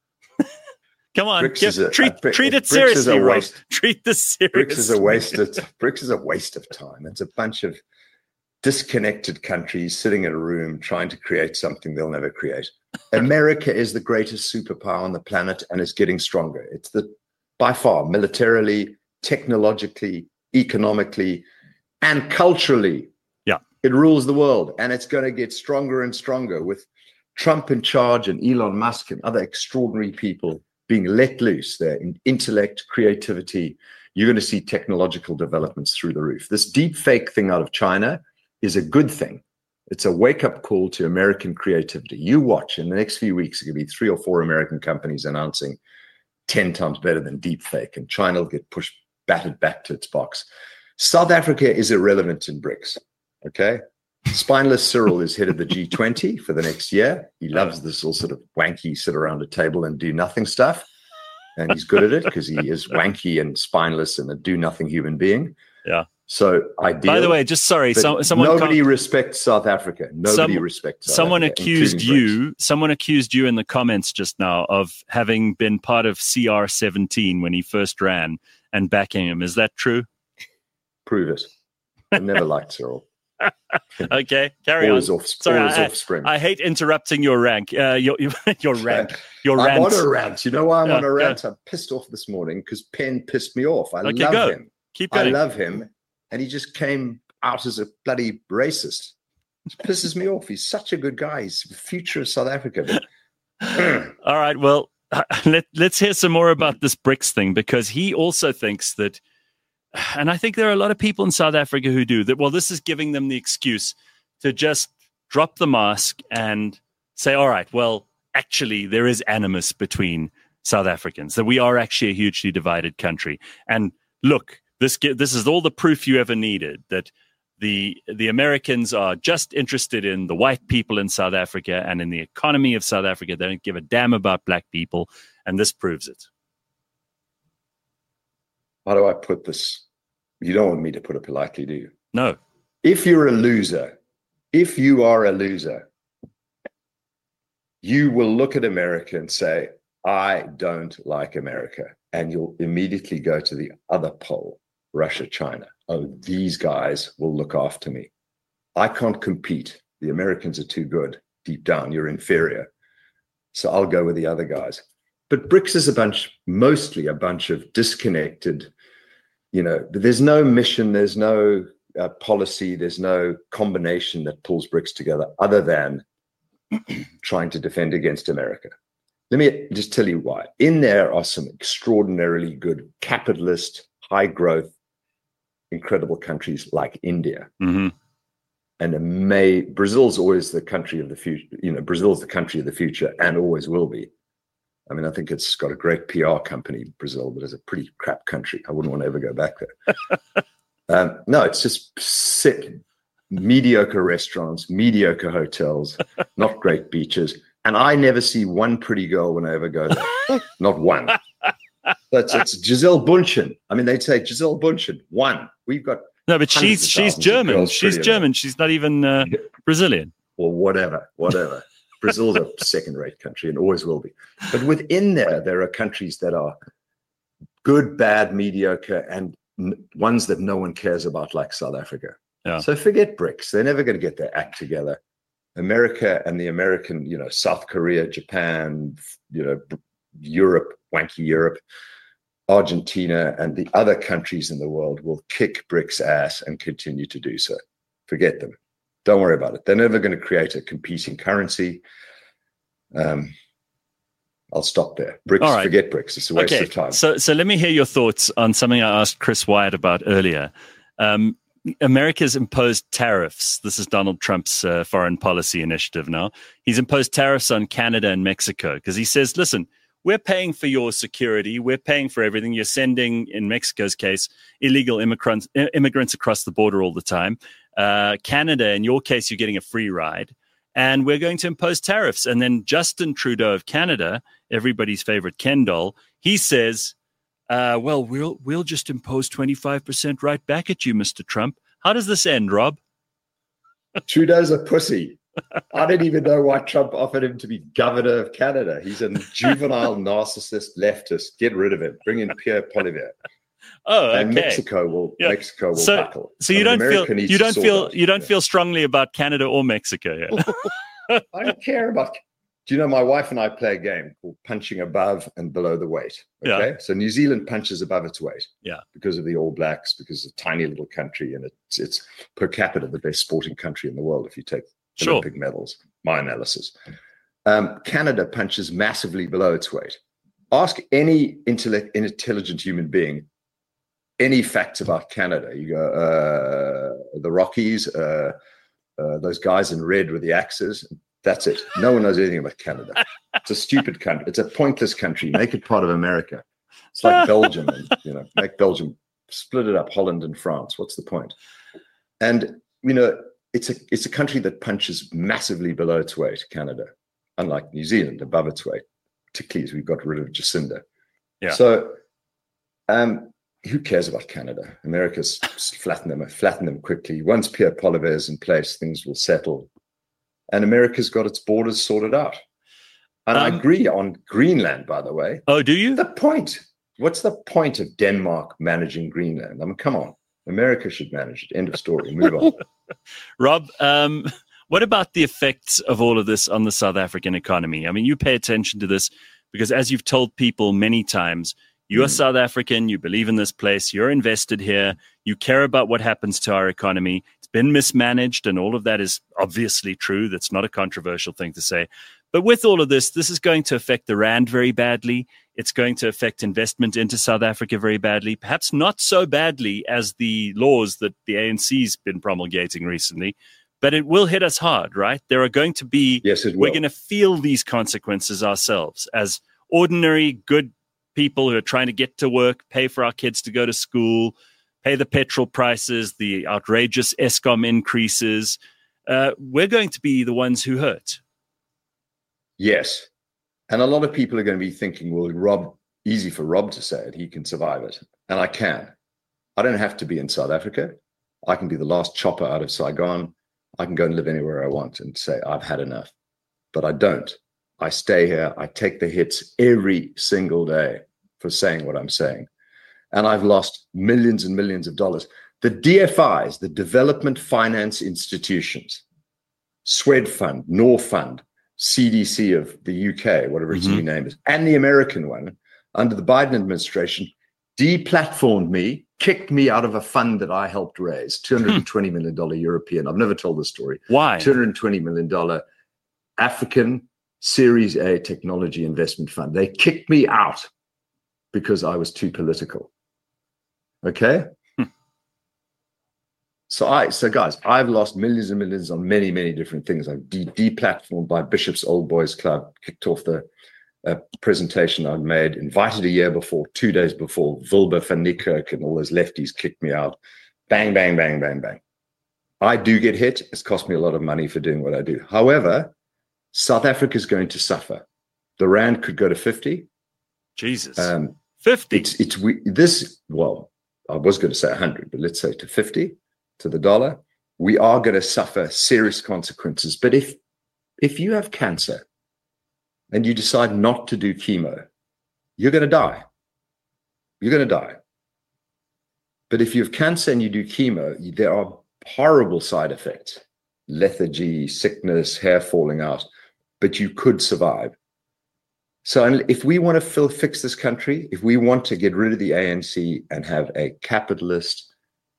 Come on, treat it seriously, Rob. Treat this seriously. BRICS is a waste of time. It's a bunch of disconnected countries sitting in a room trying to create something they'll never create. America is the greatest superpower on the planet and is getting stronger. It's by far, militarily, technologically, economically, and culturally. Yeah, it rules the world, and it's going to get stronger and stronger with Trump in charge and Elon Musk and other extraordinary people being let loose there in intellect, creativity. You're going to see technological developments through the roof. This deep fake thing out of China is a good thing. It's a wake-up call to American creativity. You watch, in the next few weeks, it could be 3 or 4 American companies announcing 10 times better than deep fake, and China will get battered back to its box. South Africa is irrelevant in BRICS, okay? Spineless Cyril is head of the G20 for the next year. He loves this all sort of wanky, sit around a table and do nothing stuff. And he's good at it because he is wanky and spineless and a do-nothing human being. Yeah. So ideal. By the way, just sorry, someone nobody respects South Africa. Nobody respects South someone Africa, accused you. Someone accused you in the comments just now of having been part of CR17 when he first ran and backing him. Is that true? Prove it. I never liked Cyril. Okay, carry on. Sorry, offspring. I hate interrupting your rank. Your rant. I'm on a rant. You know why I'm on a rant? I'm pissed off this morning because Penn pissed me off. I love him. Keep going. I love him. And he just came out as a bloody racist. It pisses me off. He's such a good guy. He's the future of South Africa. All right. Well, let's hear some more about this BRICS thing, because he also thinks that, and I think there are a lot of people in South Africa who do that. Well, this is giving them the excuse to just drop the mask and say, all right, well, actually, there is animus between South Africans, that we are actually a hugely divided country. And look, this is all the proof you ever needed, that the Americans are just interested in the white people in South Africa and in the economy of South Africa. They don't give a damn about black people, and this proves it. How do I put this? You don't want me to put it politely, do you? No. If you are a loser, you will look at America and say, I don't like America. And you'll immediately go to the other pole, Russia, China. Oh, these guys will look after me. I can't compete. The Americans are too good. Deep down, you're inferior. So I'll go with the other guys. But BRICS is mostly a bunch of disconnected, there's no mission, there's no policy, there's no combination that pulls BRICS together other than trying to defend against America. Let me just tell you why. In there are some extraordinarily good capitalist, high growth, incredible countries like India. Mm-hmm. And Brazil's always the country of the future. Brazil's the country of the future and always will be. I mean, I think it's got a great PR company, Brazil, but it's a pretty crap country. I wouldn't want to ever go back there. No, it's just mediocre restaurants, mediocre hotels, not great beaches. And I never see one pretty girl when I ever go there. Not one. It's Gisele Bündchen. I mean, they'd say Gisele Bündchen, one. We've got no, but she's German. She's German. She's not even Brazilian. Well, whatever. Brazil's a second-rate country and always will be. But within there are countries that are good, bad, mediocre, and ones that no one cares about, like South Africa. Yeah. So forget BRICS. They're never going to get their act together. America and the American, South Korea, Japan, Europe, wanky Europe, Argentina, and the other countries in the world will kick BRICS ass and continue to do so. Forget them. Don't worry about it. They're never going to create a competing currency. I'll stop there. BRICS, right. Forget BRICS. It's a waste of time. So let me hear your thoughts on something I asked Chris Wyatt about earlier. America's imposed tariffs. This is Donald Trump's foreign policy initiative now. He's imposed tariffs on Canada and Mexico because he says, listen, we're paying for your security. We're paying for everything. You're sending, in Mexico's case, illegal immigrants across the border all the time. Canada, in your case, you're getting a free ride. And we're going to impose tariffs. And then Justin Trudeau of Canada, everybody's favorite Ken doll, he says, we'll just impose 25% right back at you, Mr. Trump. How does this end, Rob? Trudeau's a pussy. I didn't even know why Trump offered him to be governor of Canada. He's a juvenile narcissist leftist. Get rid of him. Bring in Pierre Poilievre. Oh, okay. And Mexico will buckle. So you don't feel strongly about Canada or Mexico. Yeah? I don't care about. Do you know my wife and I play a game called punching above and below the weight? Okay, yeah. So New Zealand punches above its weight. Yeah, because of the All Blacks, because it's a tiny little country and it's per capita the best sporting country in the world if you take Olympic medals. My analysis. Canada punches massively below its weight. Ask any intelligent human being any facts about Canada. You go, the Rockies, those guys in red with the axes. That's it. No one knows anything about Canada. It's a stupid country. It's a pointless country. Make it part of America. It's like Belgium, and make Belgium, split it up, Holland and France. What's the point? And it's a country that punches massively below its weight, Canada, unlike New Zealand, above its weight, particularly as we've got rid of Jacinda. Yeah. So who cares about Canada? America's flattened them quickly. Once Pierre Poilievre is in place, things will settle. And America's got its borders sorted out. And I agree on Greenland, by the way. Oh, do you? The point. What's the point of Denmark managing Greenland? I mean, come on. America should manage it. End of story. Move on. Rob, what about the effects of all of this on the South African economy? I mean, you pay attention to this because, as you've told people many times, you are South African, you believe in this place, you're invested here, you care about what happens to our economy. It's been mismanaged, and all of that is obviously true. That's not a controversial thing to say. But with all of this, this is going to affect the rand very badly. It's going to affect investment into South Africa very badly, perhaps not so badly as the laws that the ANC's been promulgating recently, but it will hit us hard, right? There are going to be, yes, it will. We're going to feel these consequences ourselves as ordinary, good people who are trying to get to work, pay for our kids to go to school, pay the petrol prices, the outrageous Eskom increases. We're going to be the ones who hurt. Yes. And a lot of people are going to be thinking, well, Rob, easy for Rob to say it. He can survive it. And I can. I don't have to be in South Africa. I can be the last chopper out of Saigon. I can go and live anywhere I want and say, I've had enough. But I don't. I stay here. I take the hits every single day for saying what I'm saying. And I've lost millions and millions of dollars. The DFIs, the Development Finance Institutions, Swedfund, Norfund, CDC of the UK, whatever its new name is, and the American one, under the Biden administration, deplatformed me, kicked me out of a fund that I helped raise, $220 million European. I've never told this story. Why? $220 million African Series A technology investment fund. They kicked me out because I was too political. Okay? So guys, I've lost millions and millions on many, many different things. I've deplatformed by Bishop's Old Boys Club, kicked off the presentation I'd made, invited a year before, 2 days before, Wilbur van Niekerk and all those lefties kicked me out. Bang, bang, bang, bang, bang. I do get hit. It's cost me a lot of money for doing what I do. However, South Africa is going to suffer. The rand could go to 50. Jesus. 50? Well, I was going to say 100, but let's say to 50. To the dollar, we are going to suffer serious consequences. But if you have cancer and you decide not to do chemo, you're going to die. You're going to die. But if you have cancer and you do chemo, there are horrible side effects, lethargy, sickness, hair falling out, but you could survive. So if we want to fix this country, if we want to get rid of the ANC and have a capitalist,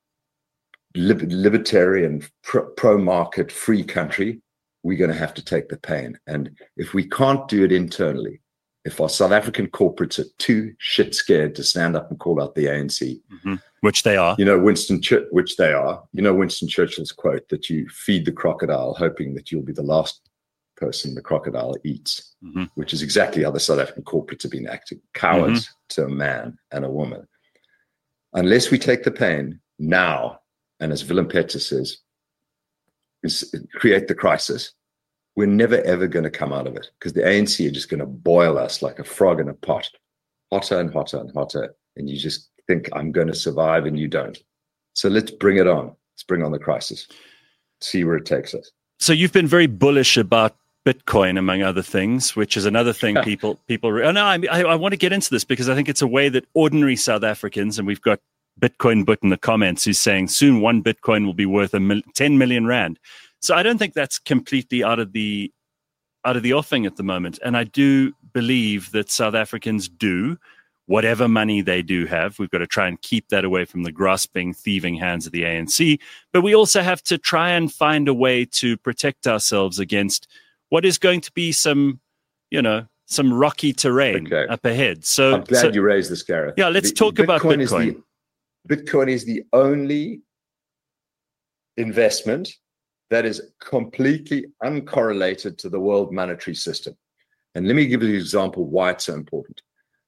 libertarian, pro-market, free country, we're going to have to take the pain. And if we can't do it internally, if our South African corporates are too shit scared to stand up and call out the ANC, which they are, Winston Churchill's quote that you feed the crocodile hoping that you'll be the last person the crocodile eats, which is exactly how the South African corporates have been acting. Cowards to a man and a woman. Unless we take the pain now, and as Willem Petzer says, create the crisis, we're never, ever going to come out of it because the ANC are just going to boil us like a frog in a pot, hotter and hotter and hotter. And you just think, I'm going to survive, and you don't. So let's bring it on. Let's bring on the crisis. See where it takes us. So you've been very bullish about Bitcoin, among other things, which is another thing people. I want to get into this because I think it's a way that ordinary South Africans, and we've got Bitcoin Butt in the comments who's saying soon 1 Bitcoin will be worth 10 million rand. So I don't think that's completely out of the offing at the moment. And I do believe that South Africans do, whatever money they do have, we've got to try and keep that away from the grasping, thieving hands of the ANC. But we also have to try and find a way to protect ourselves against what is going to be some rocky terrain up ahead. So I'm glad you raised this, Gareth. Yeah, let's talk about Bitcoin. Bitcoin is the only investment that is completely uncorrelated to the world monetary system. And let me give you an example why it's so important.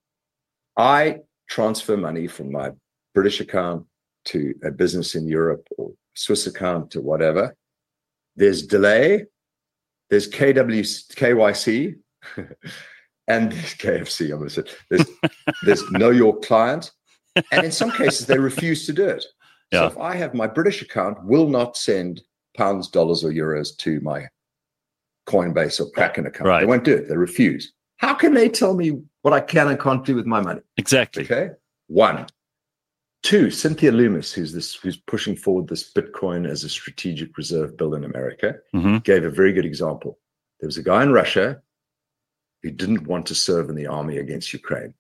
I transfer money from my British account to a business in Europe or Swiss account to whatever. There's delay, there's KYC, and there's KFC, I almost said. There's know your client. And in some cases, they refuse to do it. So if I have my British account, will not send pounds, dollars, or euros to my Coinbase or Kraken account. Right. They won't do it. They refuse. How can they tell me what I can and can't do with my money? Exactly. Okay. 1. 2, Cynthia Lummis, who's pushing forward this Bitcoin as a strategic reserve bill in America, gave a very good example. There was a guy in Russia who didn't want to serve in the army against Ukraine.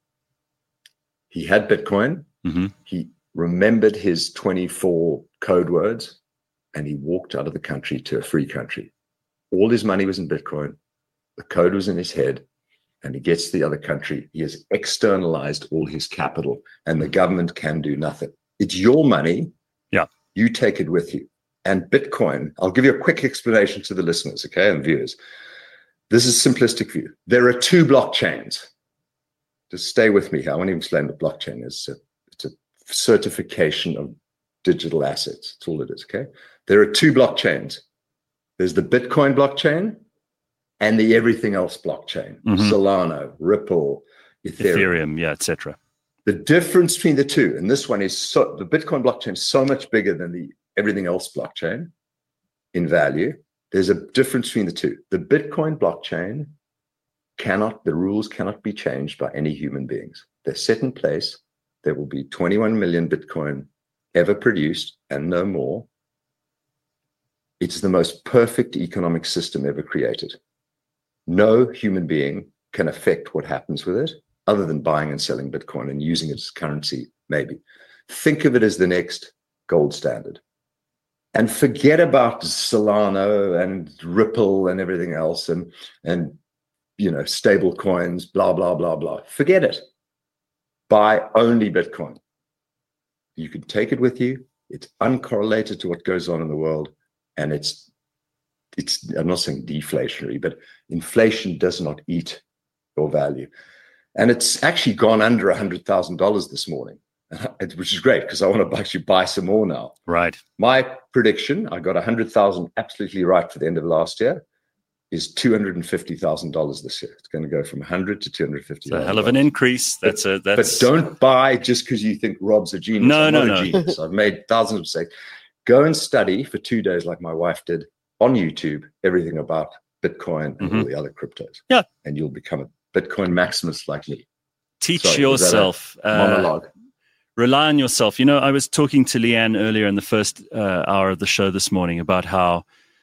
He had Bitcoin. He remembered his 24 code words, and he walked out of the country to a free country. All his money was in Bitcoin. The code was in his head. And he gets to the other country. He has externalized all his capital, and the government can do nothing. It's your money. Yeah. You take it with you. And Bitcoin, I'll give you a quick explanation to the listeners, okay, and viewers. This is simplistic view. There are 2 blockchains. Just stay with me here. I want to explain what blockchain is. It's a certification of digital assets. That's all it is, okay? There are 2 blockchains. There's the Bitcoin blockchain and the everything else blockchain, Solana, Ripple, Ethereum, etc. The difference between the 2, and this one is the Bitcoin blockchain is so much bigger than the everything else blockchain in value. There's a difference between the 2. The Bitcoin blockchain the rules cannot be changed by any human beings. They're set in place. There will be 21 million Bitcoin ever produced and no more. It's the most perfect economic system ever created. No human being can affect what happens with it other than buying and selling Bitcoin and using it as currency, maybe. Think of it as the next gold standard. And forget about Solana and Ripple and everything else and stable coins, blah, blah, blah, blah. Forget it. Buy only Bitcoin. You can take it with you. It's uncorrelated to what goes on in the world. And it's I'm not saying deflationary, but inflation does not eat your value. And it's actually gone under $100,000 this morning, which is great because I want to actually buy some more now. Right. My prediction, I got 100,000 absolutely right for the end of last year, is $250,000 this year. It's going to go from 100 to 250. It's a hell of an increase. But don't buy just because you think Rob's a genius. I'm not a genius. I've made thousands of mistakes. Go and study for 2 days like my wife did on YouTube, everything about Bitcoin and all the other cryptos. Yeah. And you'll become a Bitcoin maximalist like me. Teach yourself. Monologue. Rely on yourself. I was talking to Leanne earlier in the first hour of the show this morning about how,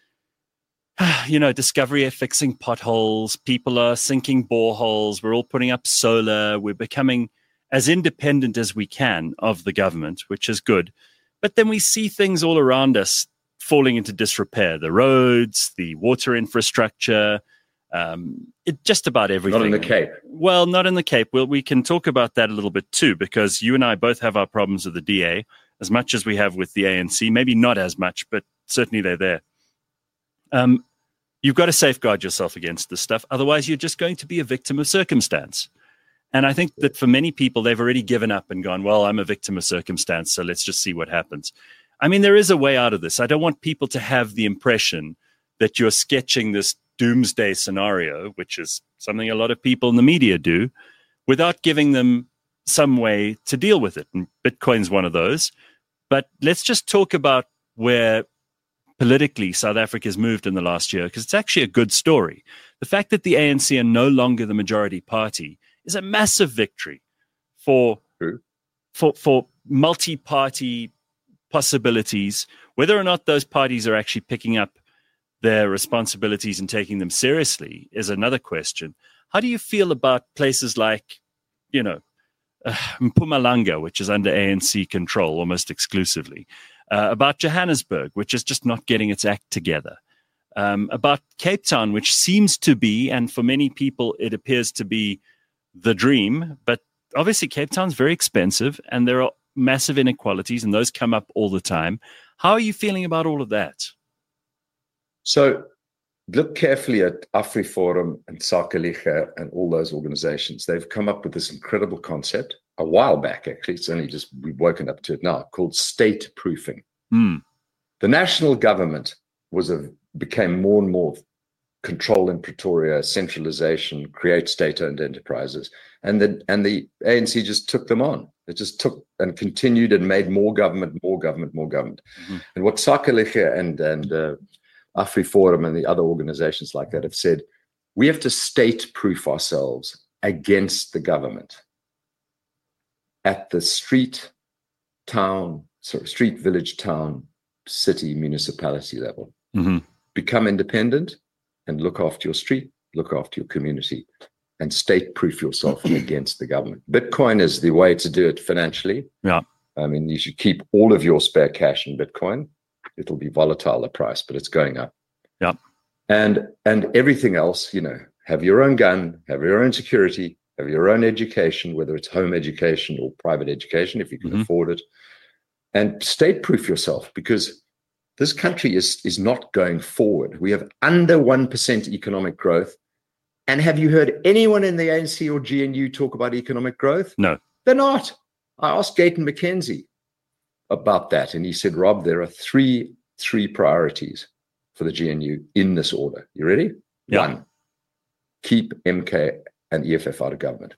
Discovery are fixing potholes. People are sinking boreholes. We're all putting up solar. We're becoming as independent as we can of the government, which is good. But then we see things all around us falling into disrepair. The roads, the water infrastructure, just about everything. Not in the Cape. Well, not in the Cape. Well, we can talk about that a little bit too, because you and I both have our problems with the DA as much as we have with the ANC. Maybe not as much, but certainly they're there. You've got to safeguard yourself against this stuff. Otherwise, you're just going to be a victim of circumstance. And I think that for many people, they've already given up and gone, well, I'm a victim of circumstance, so let's just see what happens. I mean, there is a way out of this. I don't want people to have the impression that you're sketching this doomsday scenario, which is something a lot of people in the media do, without giving them some way to deal with it. And Bitcoin's one of those. But let's just talk about where politically South Africa's moved in the last year, because it's actually a good story. The fact that the ANC are no longer the majority party is a massive victory for multi-party possibilities. Whether or not those parties are actually picking up their responsibilities and taking them seriously is another question. How do you feel about places like, Mpumalanga, which is under ANC control almost exclusively, about Johannesburg, which is just not getting its act together, about Cape Town, which seems to be, and for many people it appears to be, the dream, but obviously Cape Town's very expensive and there are massive inequalities and those come up all the time. How are you feeling about all of that? So look carefully at AfriForum and Sakeliga and all those organizations. They've come up with this incredible concept a while back, actually. It's only just we've woken up to it now, called state proofing. The national government became more and more control in Pretoria, centralization, create state-owned enterprises, and the ANC just took them on. It just took and continued and made more government. Mm-hmm. And what Sakelige and AfriForum and the other organizations like that have said, we have to state-proof ourselves against the government at the street, village, town, city, municipality level. Mm-hmm. Become independent and look after your street, look after your community, and state-proof yourself against the government. Bitcoin is the way to do it financially. Yeah. I mean, you should keep all of your spare cash in Bitcoin. It'll be volatile, the price, but it's going up. Yeah. And everything else, have your own gun, have your own security, have your own education, whether it's home education or private education, if you can afford it, and state-proof yourself, because this country is not going forward. We have under 1% economic growth. And have you heard anyone in the ANC or GNU talk about economic growth? No. They're not. I asked Gayton McKenzie about that, and he said, Rob, there are three priorities for the GNU in this order. You ready? Yeah. 1, keep MK and EFF out of government.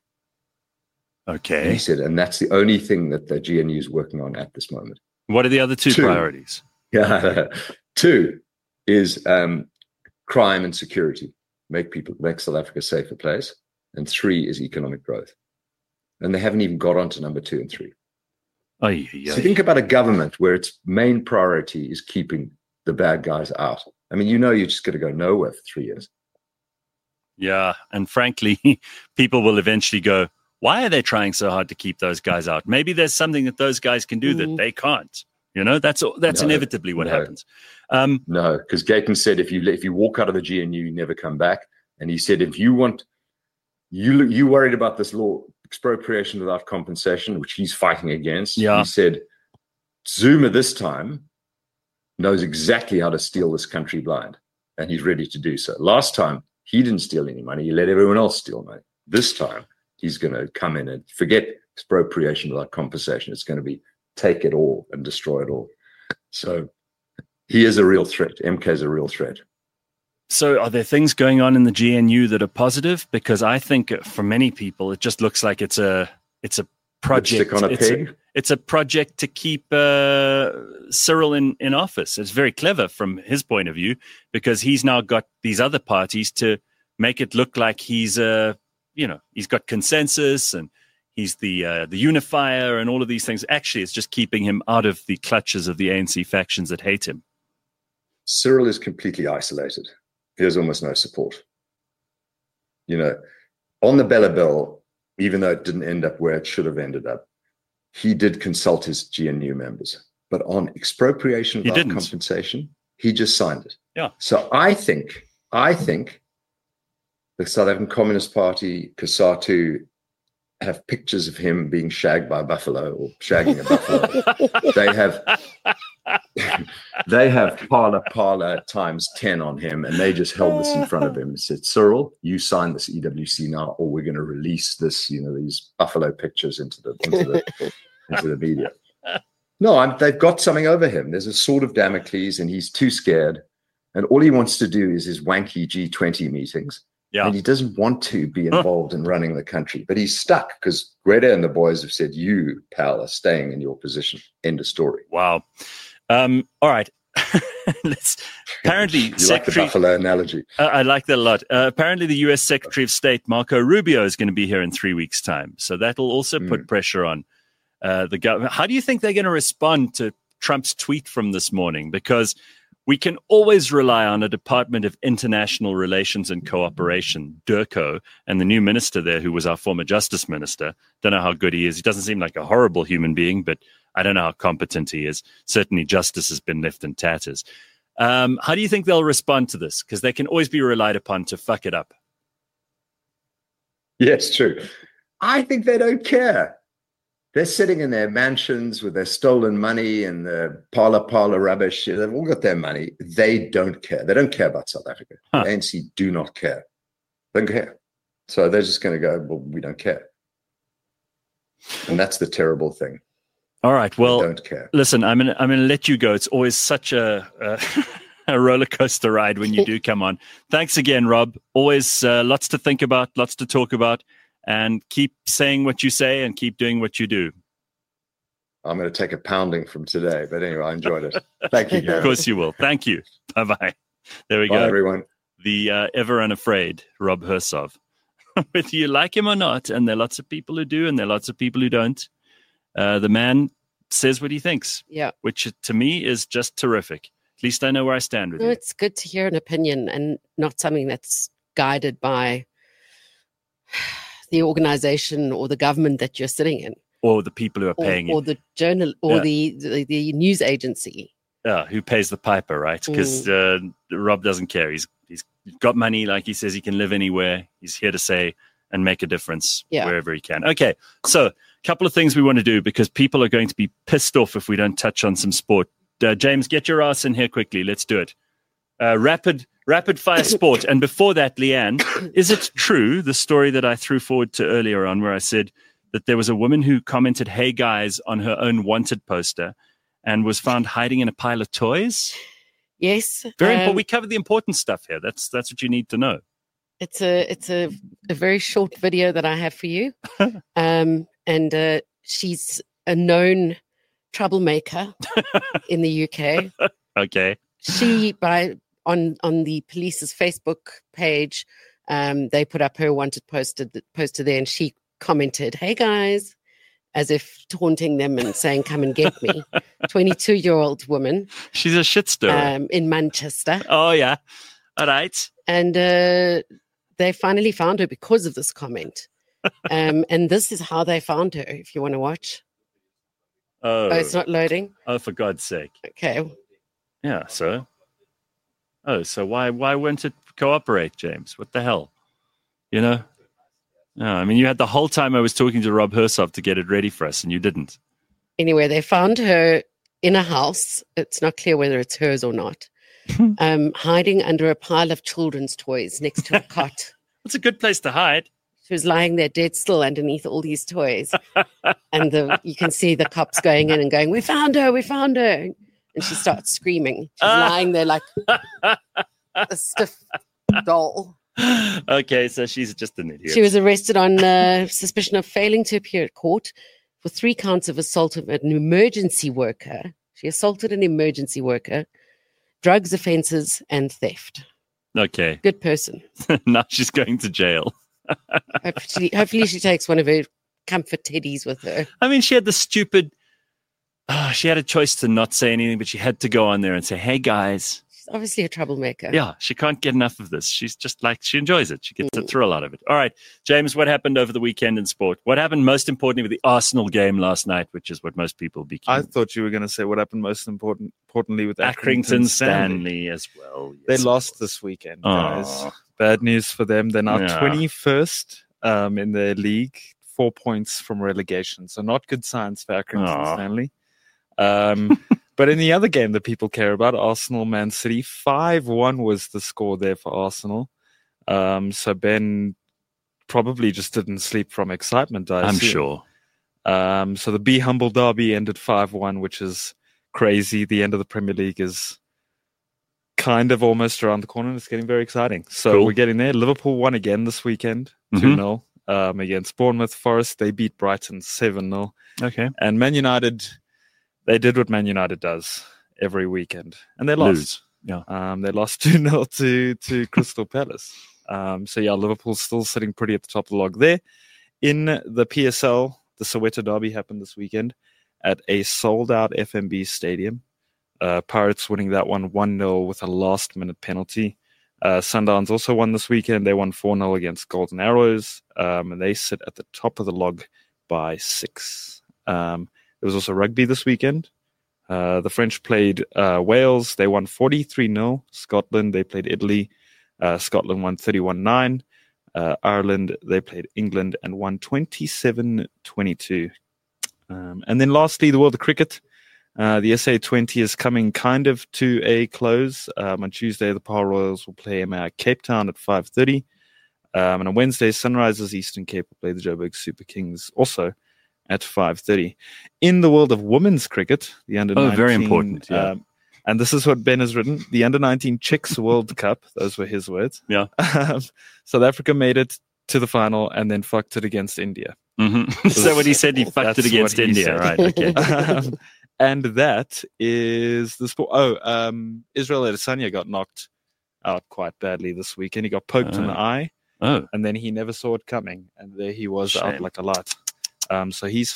Okay. And he said, and that's the only thing that the GNU is working on at this moment. What are the other two priorities? Yeah. 2 is crime and security. Make South Africa a safer place. And 3 is economic growth. And they haven't even got on to number 2 and 3. So think about a government where its main priority is keeping the bad guys out. I mean, you're just going to go nowhere for 3 years. Yeah. And frankly, people will eventually go, why are they trying so hard to keep those guys out? Maybe there's something that those guys can do that they can't. That's inevitably what happens. No, because Gayton said if you walk out of the GNU, you never come back. And he said if you want, you worried about this law, expropriation without compensation, which he's fighting against. Yeah. He said Zuma this time knows exactly how to steal this country blind, and he's ready to do so. Last time he didn't steal any money; he let everyone else steal money. This time he's going to come in and forget expropriation without compensation. It's going to be take it all and destroy it all. So he is a real threat. MK is a real threat. So are there things going on in the GNU that are positive? Because I think for many people, it just looks like it's a project. Lipstick on a pig. It's a project to keep Cyril in office. It's very clever from his point of view, because he's now got these other parties to make it look like he's got consensus and he's the unifier and all of these things. Actually, it's just keeping him out of the clutches of the ANC factions that hate him. Cyril is completely isolated. He has almost no support. On the Bella Bill, even though it didn't end up where it should have ended up, he did consult his GNU members. But on expropriation without compensation, he just signed it. Yeah. So I think the South African Communist Party, COSATU, have pictures of him being shagged by a buffalo or shagging a buffalo. They have parlor times 10 on him, and they just held this in front of him and said, Cyril, you sign this EWC now, or we're going to release this, these buffalo pictures into the media. No, they've got something over him. There's a sword of Damocles, and he's too scared. And all he wants to do is his wanky G20 meetings. Yeah. And he doesn't want to be involved in running the country, but he's stuck because Greta and the boys have said, you, pal, are staying in your position. End of story. Wow. All right. Apparently, you like the buffalo analogy. I like that a lot. Apparently, the U.S. Secretary of State, Marco Rubio, is going to be here in 3 weeks' time. So that'll also put pressure on the government. How do you think they're going to respond to Trump's tweet from this morning? Because we can always rely on a Department of International Relations and Cooperation, DIRCO, and the new minister there, who was our former justice minister. Don't know how good he is. He doesn't seem like a horrible human being, but I don't know how competent he is. Certainly justice has been left in tatters. How do you think they'll respond to this? Because they can always be relied upon to fuck it up. Yes, true. I think they don't care. They're sitting in their mansions with their stolen money and the parlor rubbish. They've all got their money. They don't care. They don't care about South Africa. The ANC do not care. They don't care. So they're just going to go, well, we don't care. And that's the terrible thing. All right. Well, they don't care. Listen, I'm gonna let you go. It's always such a roller coaster ride when you do come on. Thanks again, Rob. Always lots to think about, lots to talk about. And keep saying what you say and keep doing what you do. I'm going to take a pounding from today. But anyway, I enjoyed it. Thank you, Gary. Of course you will. Thank you. Bye-bye. There we Bye, go. everyone. The ever unafraid Rob Hersov. Whether you like him or not, and there are lots of people who do, and there are lots of people who don't, the man says what he thinks, which to me is just terrific. At least I know where I stand with you. It's good to hear an opinion and not something that's guided by the organization or the government that you're sitting in. Or the people who are paying you. Or the journal, or the news agency. Yeah, who pays the piper, right? Because Rob doesn't care. He's got money, like he says he can live anywhere. He's here to say and make a difference wherever he can. Okay, so a couple of things we want to do because people are going to be pissed off if we don't touch on some sport. James, get your ass in here quickly. Let's do it. Rapid fire sport. And before that, Leanne, is it true, the story that I threw forward to earlier on where I said that there was a woman who commented, "Hey guys," on her own wanted poster and was found hiding in a pile of toys? Yes. Very important. We covered the important stuff here. That's what you need to know. It's a very short video that I have for you. And she's a known troublemaker in the UK. Okay. She, on the police's Facebook page, they put up her wanted poster there, and she commented, "Hey guys," as if taunting them and saying, "Come and get me." 22-year-old woman. She's a shit stirrer. In Manchester. Oh, yeah. All right. And they finally found her because of this comment. And this is how they found her, if you want to watch. Oh, it's not loading? Oh, for God's sake. Okay. Yeah, so? Oh, so why won't it cooperate, James? What the hell? You know? No, I mean, you had the whole time I was talking to Rob Hersov to get it ready for us, and you didn't. Anyway, they found her in a house. It's not clear whether it's hers or not. Hiding under a pile of children's toys next to a cot. That's a good place to hide. She was lying there dead still underneath all these toys. And you can see the cops going in and going, "We found her, we found her." And she starts screaming. She's lying there like a stiff doll. Okay, so she's just an idiot. She was arrested on suspicion of failing to appear at court for 3 counts of assault of an emergency worker. She assaulted an emergency worker, drugs offences, and theft. Okay. Good person. Now she's going to jail. Hopefully she takes one of her comfort teddies with her. I mean, she had the stupid... she had a choice to not say anything, but she had to go on there and say, "Hey, guys." She's obviously a troublemaker. Yeah, she can't get enough of this. She's just like, she enjoys it. She gets a thrill out of it. All right, James, what happened over the weekend in sport? What happened most importantly with the Arsenal game last night, which is what most people be keen. I thought you were going to say what happened most importantly with Accrington Stanley as well. Yes, they lost this weekend, guys. Bad news for them. They're now 21st in their league, 4 points from relegation. So not good signs for Accrington Stanley. But in the other game that people care about, Arsenal, Man City, 5-1 was the score there for Arsenal. So Ben probably just didn't sleep from excitement, I'm sure. So the Be Humble derby ended 5-1, which is crazy. The end of the Premier League is kind of almost around the corner. It's getting very exciting. So We're getting there. Liverpool won again this weekend, 2-0 against Bournemouth. Forest, they beat Brighton 7-0. Okay. And Man United... they did what Man United does every weekend, and they lost. Yeah, they lost 2-0 to Crystal Palace. Liverpool's still sitting pretty at the top of the log there. In the PSL, the Soweto derby happened this weekend at a sold-out FNB stadium. Pirates winning that one 1-0 with a last-minute penalty. Sundowns also won this weekend. They won 4-0 against Golden Arrows, and they sit at the top of the log by 6. There was also rugby this weekend. The French played Wales. They won 43-0. Scotland, they played Italy. Scotland won 31-9. Ireland, they played England and won 27-22. And then lastly, the world of cricket. The SA20 is coming kind of to a close. On Tuesday, the Power Royals will play Cape Town at 5:30. And on Wednesday, Sunrisers Eastern Cape will play the Joburg Super Kings also at 5:30. In the world of women's cricket, the under-19... very important, yeah. And this is what Ben has written. The under-19 Chicks World Cup, those were his words. Yeah. South Africa made it to the final and then fucked it against India. Mm-hmm. So what he said, he fucked it That's against what he India, said. right? Okay. And that is the sport. Israel Adesanya got knocked out quite badly this weekend. He got poked in the eye, and then he never saw it coming, and there he was out Shame. like a light. So he's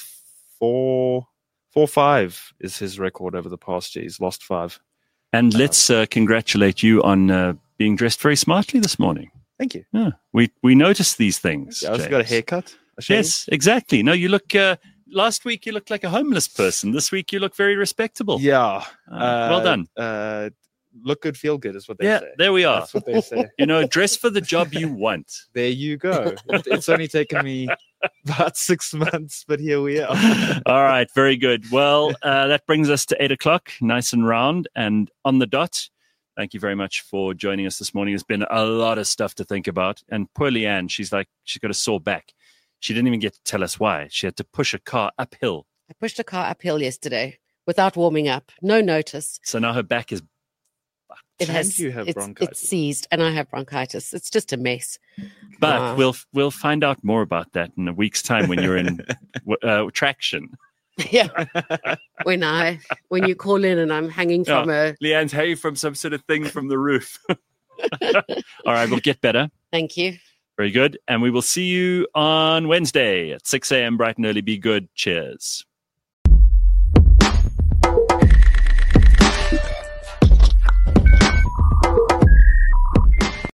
4-5 is his record over the past year. He's lost 5. And let's congratulate you on being dressed very smartly this morning. Thank you. Yeah, we noticed these things. I also James. got a haircut. A shave. Yes, exactly. No, you look. Last week you looked like a homeless person. This week you look very respectable. Yeah. Well done. Look good, feel good is what they Yeah, say. there we are. That's what they say. Dress for the job you want. There you go. It's only taken me about 6 months, but here we are. All right, very good. Well, that brings us to 8:00, nice and round and on the dot. Thank you very much for joining us this morning. There's been a lot of stuff to think about. And poor Leanne, she's got a sore back. She didn't even get to tell us why. She had to push a car uphill. I pushed a car uphill yesterday without warming up, no notice. So now her back is It And has. you have it's bronchitis. seized, and I have bronchitis. It's just a mess. But we'll find out more about that in a week's time when you're in traction. Yeah. when you call in and I'm hanging from Leanne's hanging from some sort of thing from the roof. All right, we'll get better. Thank you. Very good. And we will see you on Wednesday at 6 a.m. bright and early. Be good. Cheers.